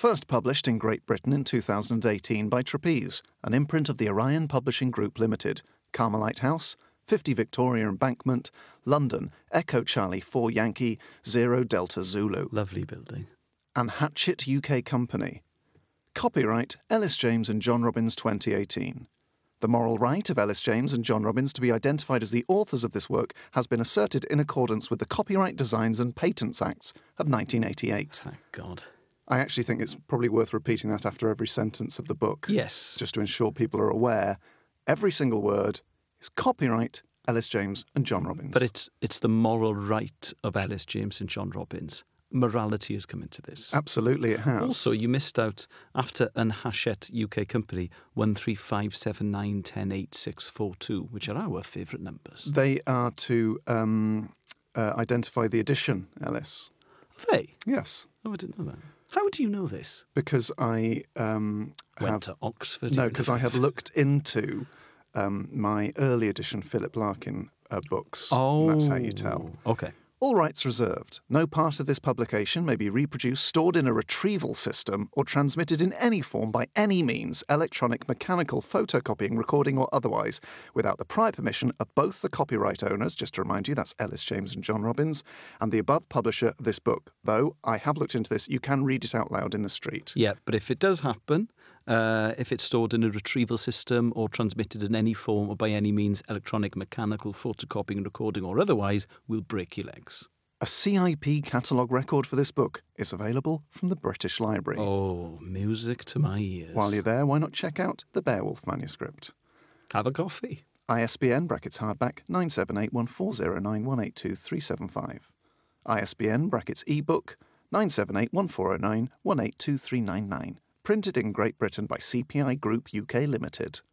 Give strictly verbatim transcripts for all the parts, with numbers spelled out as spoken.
First published in Great Britain in two thousand eighteen by Trapeze, an imprint of the Orion Publishing Group Limited, Carmelite House, fifty Victoria Embankment, London, Echo Charlie four Yankee, zero Delta Zulu. Lovely building. And Hatchet U K Company. Copyright Ellis James and John Robbins twenty eighteen. The moral right of Ellis James and John Robbins to be identified as the authors of this work has been asserted in accordance with the Copyright Designs and Patents Acts of nineteen eighty-eight. Thank God. I actually think it's probably worth repeating that after every sentence of the book. Yes. Just to ensure people are aware. Every single word is copyright Ellis James and John Robbins. But it's it's the moral right of Ellis James and John Robbins. Morality has come into this. Absolutely, it has. Also, you missed out after an Hachette U K Company, one three five seven nine one zero eight six four two, which are our favourite numbers. They are to um, uh, identify the edition, Ellis. Are they? Yes. Oh, I didn't know that. How do you know this? Because I um, Went have... to Oxford. No, because I have looked into um, my early edition Philip Larkin uh, books. Oh. And that's how you tell. Okay. All rights reserved. No part of this publication may be reproduced, stored in a retrieval system, or transmitted in any form by any means, electronic, mechanical, photocopying, recording, or otherwise, without the prior permission of both the copyright owners, just to remind you, that's Ellis James and John Robbins, and the above publisher of this book. Though, I have looked into this, you can read it out loud in the street. Yeah, but if it does happen, uh, if it's stored in a retrieval system or transmitted in any form or by any means, electronic, mechanical, photocopying, recording, or otherwise, we'll break your legs. A C I P catalogue record for this book is available from the British Library. Oh, music to my ears. While you're there, why not check out the Beowulf manuscript? Have a coffee. I S B N brackets hardback nine seven eight one four zero nine one eight two three seven five. I S B N brackets ebook nine seven eight one four zero nine one eight two three nine nine. Printed in Great Britain by C P I Group U K Limited.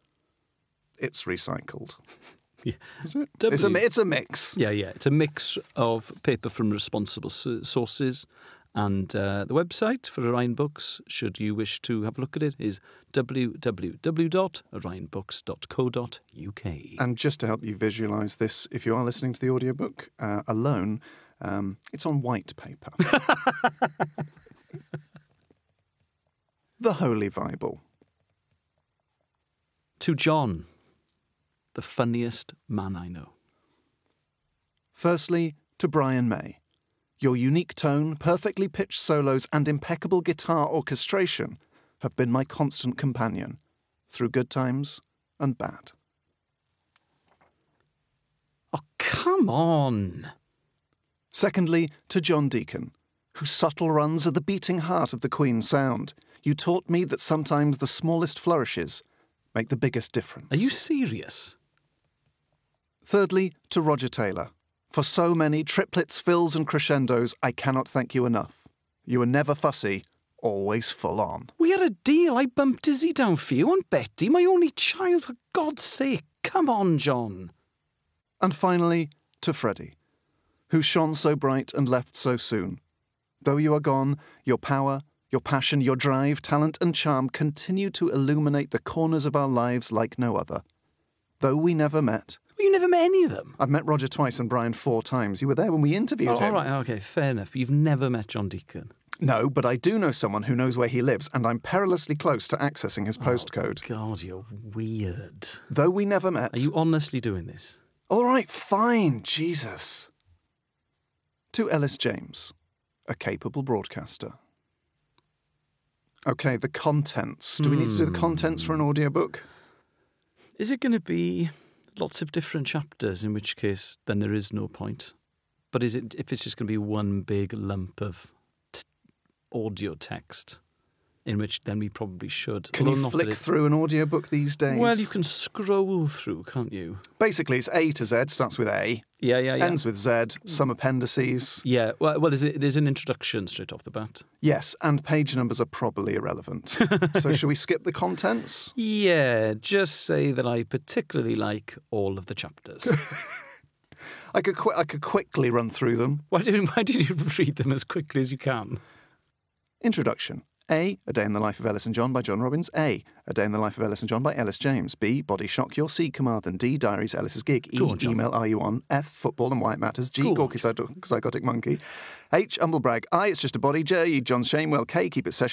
It's recycled. Yeah. Is it? W- It's, a, it's a mix. Yeah, yeah. It's a mix of paper from responsible s- sources, and uh, the website for Orion Books, should you wish to have a look at it, is w w w dot orion books dot co dot u k. And just to help you visualise this, if you are listening to the audiobook uh, alone, um, it's on white paper. The Holy Bible. To John, the funniest man I know. Firstly, to Brian May. Your unique tone, perfectly pitched solos, and impeccable guitar orchestration have been my constant companion, through good times and bad. Oh, come on. Secondly, to John Deacon, whose subtle runs are the beating heart of the Queen's sound. You taught me that sometimes the smallest flourishes make the biggest difference. Are you serious? Thirdly, to Roger Taylor. For so many triplets, fills and crescendos, I cannot thank you enough. You were never fussy, always full on. We had a deal. I bumped Izzy down for you and Betty, my only child, for God's sake. Come on, John. And finally, to Freddie, who shone so bright and left so soon. Though you are gone, your power, your passion, your drive, talent and charm continue to illuminate the corners of our lives like no other. Though we never met... Well, you never met any of them. I've met Roger twice and Brian four times. You were there when we interviewed Oh, him. all right, okay, fair enough. But you've never met John Deacon. No, but I do know someone who knows where he lives, and I'm perilously close to accessing his postcode. Oh, God, you're weird. Though we never met... Are you honestly doing this? All right, fine, Jesus. To Ellis James, a capable broadcaster. Okay, the contents. Do we need to do the contents for an audiobook? Is it going to be lots of different chapters, in which case then there is no point? But is it if it's just going to be one big lump of t- audio text, in which then we probably should. Can Although you not flick that it- through an audiobook these days? Well, you can scroll through, can't you? Basically, it's A to Z, starts with A, Yeah, yeah, yeah. ends with Z, some appendices. Yeah, well, well there's, a, there's an introduction straight off the bat. Yes, and page numbers are probably irrelevant. So shall we skip the contents? Yeah, just say that I particularly like all of the chapters. I could qu- I could quickly run through them. Why did why did you read them as quickly as you can? Introduction. A. A Day in the Life of Ellis and John by John Robbins. A. A Day in the Life of Ellis and John by Ellis James. B. Body Shock Your C. Carmarthen. D. Diaries Ellis's Gig. E. Go on, John. Email Are You On? F. Football and Why It Matters. G. Go on. Gawky Psycho- Psychotic Monkey. H. Humble Brag. I. It's Just a Body. J. John Shamewell. K. Keep It Session.